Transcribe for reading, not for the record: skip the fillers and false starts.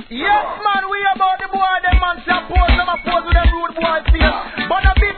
Yes, man, we about the boy, them man, say pose, them a pose with them rude boy face. But a big